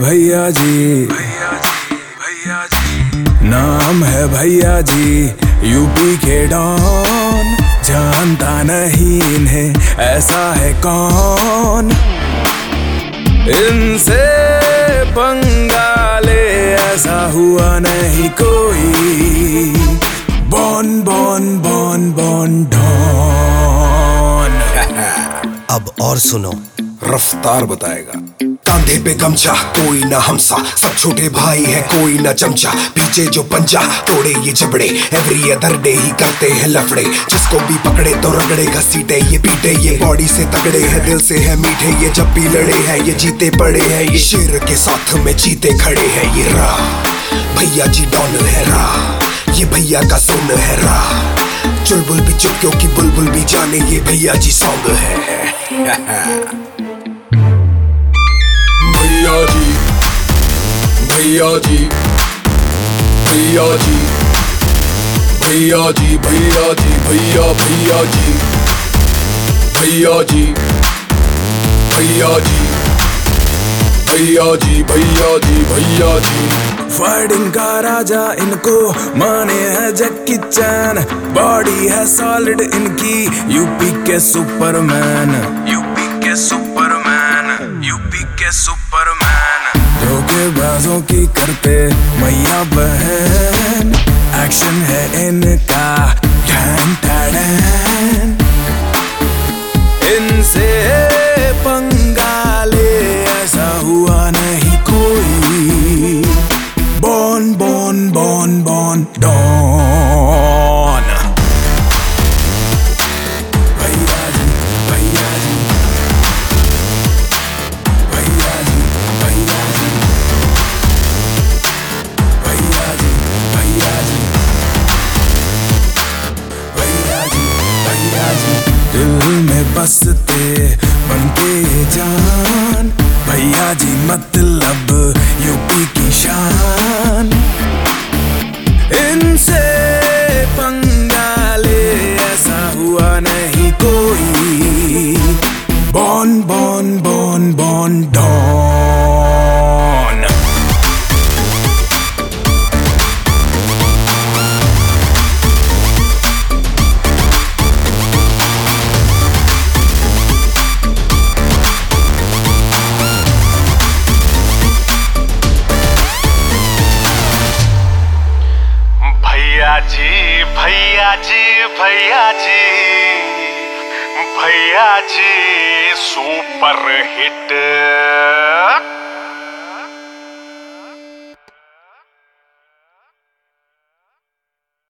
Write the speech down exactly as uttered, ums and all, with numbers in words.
भैया जी, भैया जी, भैया जी। नाम है भैया जी, यूपी के डॉन। जानता नहीं इन्हें, ऐसा है कौन। इनसे पंगा ले, ऐसा हुआ नहीं कोई। बॉन बॉन बॉन बॉन डॉन। अब और सुनो, रफ्तार बताएगा। कांधे पे गमछा, कोई ना हमसा, सब छोटे भाई है, कोई ना चमचा। पीछे जो पंजा, तोड़े ये जबड़े, एवरी अदर डे ही करते हैं लफड़े। जिसको भी पकड़े तो रगड़े, घसीटे ये पीटे, ये बॉडी से तगड़े हैं, दिल से है मीठे। ये जब भी लड़े हैं, ये जीते पड़े हैं, ये शेर के साथ में जीते खड़े हैं। ये रा भैया जी डॉन है, रा ये भैया का सुन है, रा चुलबुल भी चुप क्योंकि बुलबुल भी जाने, ये भैया जी सॉन्ग है। भैया जी, भैया जी, भैया जी, भैया जी, भैया जी, भैया भैया जी, भैया जी, भैया जी, भैया जी, भैया जी, भैया जी। फाइटिंग का राजा इनको माने है जैकी चैन। बॉडी है सॉलिड इनकी, यूपी के सुपरमैन, यूपी के सुपरमैन, यूपी के सुपरमैन। धोखेबाजों की करते मैया बहन, एक्शन है इनका ढैन टैडन। इनसे पंगा ले, ऐसा हुआ नहीं कोई। बॉन बॉन बॉन बॉन डॉन। भैया जी, भैया जी, भैया जी, भैया जी, भैया जी, भैया जी, भैया जी, भैया जी। दिल में बसते बनके ये जान, भैया जी मतलब यूपी की शान। इनसे पंगा ले, ऐसा हुआ नहीं कोई। बॉन बॉन बॉन बॉन डॉन। भैया जी, भैया जी, भैया जी, भैया जी सुपर हिट।